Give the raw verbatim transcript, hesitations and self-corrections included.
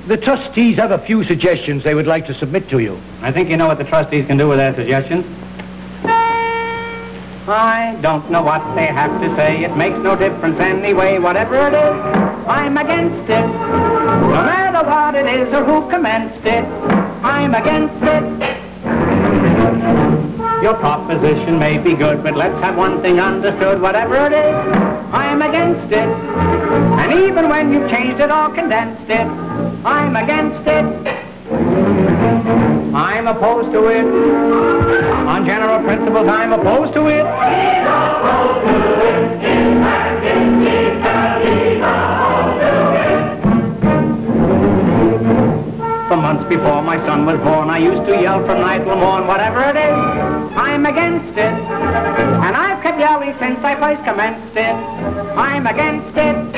The trustees have a few suggestions they would like to submit to you. I think you know what the trustees can do with their suggestions. I don't know what they have to say. It makes no difference anyway, whatever it is. I'm against it. No matter what it is or who commenced it, I'm against it. Your proposition may be good, but let's have one thing understood. Whatever it is, I'm against it. And even when you've changed it or condensed it, I'm against it. I'm opposed to it. On general principles, I'm opposed to it. He's opposed to it. In fact, he's opposed to it. For months before my son was born, I used to yell from night till morn, whatever it is, I'm against it. And I've kept yelling since I first commenced it. I'm against it.